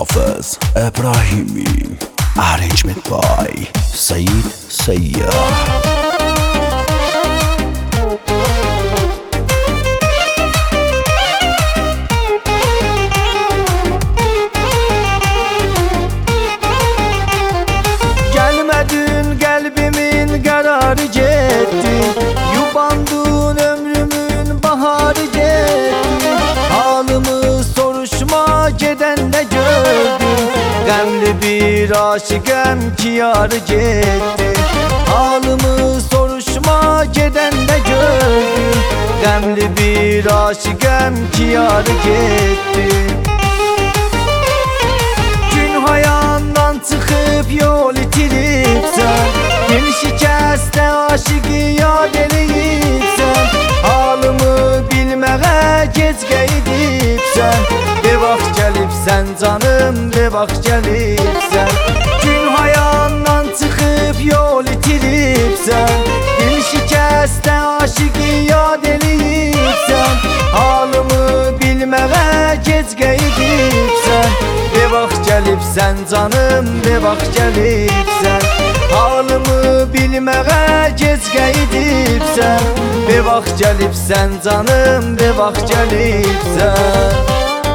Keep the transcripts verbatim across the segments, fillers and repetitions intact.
Hafız İbrahimi. Arrangement by Said Sayyah. Kalbimin kararı gitti, yubandın ömrümün baharı gitti. Halımı soruşma geden de gördüm, Qəmli bir aşıkım ki yarı gitti. Halımı soruşma geden de gördüm, Qəmli bir aşıkım ki yarı gitti. Gün hayandan çıkıp yol itiripsen, bir şikəstə aşıqı yad eləyibsən, halımı bilməğə gec qeydibsən. Bir vaxt gəlibsən canım, bir vaxt gəlibsən. Gün hayandan çıxıb yol itiribsən, bir şikəstə aşıqı yad eləyibsən, halımı bilməğə gec qeydibsən. Bir vaxt gəlibsən canım, bir vaxt gəlibsən, halımı bilməğə gec qeydibsən. Bir vaxt gəlibsən canım, bir vaxt gəlibsən.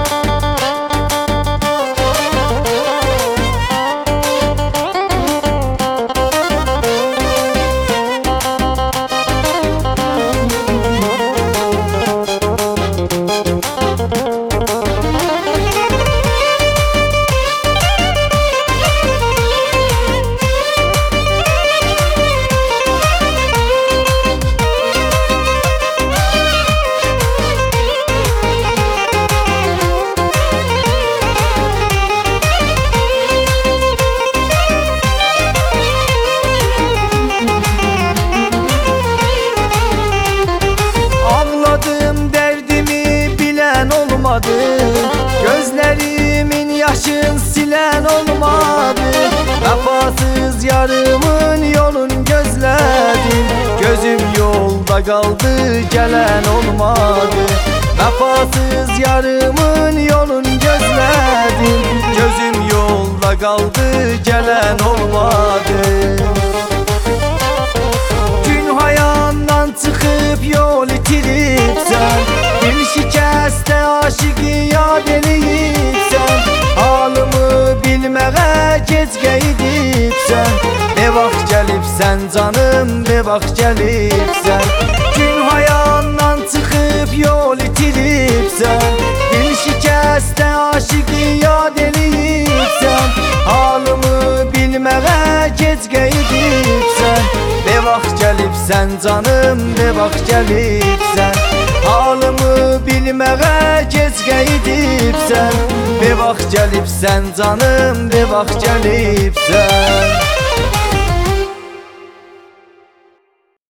Gözlerimin yaşın silen olmadı, vefasız yarımın yolun gözledim. Gözüm yolda kaldı, gelen olmadı, vefasız yarımın yolun gözledim. Gözüm yolda kaldı, gelen olmadı. Gün hayandan çıkıp yol itiripsen, bir şikəstə aşıqı yad eləyibsən, halımı bilməğə gec qeydibsən. Bir vaxt gəlibsən canım, bir vaxt gəlibsən. Gün hayandan çıxıb yol itiribsən, bir şikəstə aşıqı yad eləyibsən, halımı bilməğə gec qeydibsən. Bir vaxt gəlibsən canım, bir vaxt gəlibsən, halımı bilməğə gec qeydibsən. Bir vaxt gəlibsən canım, bir vaxt gəlibsən.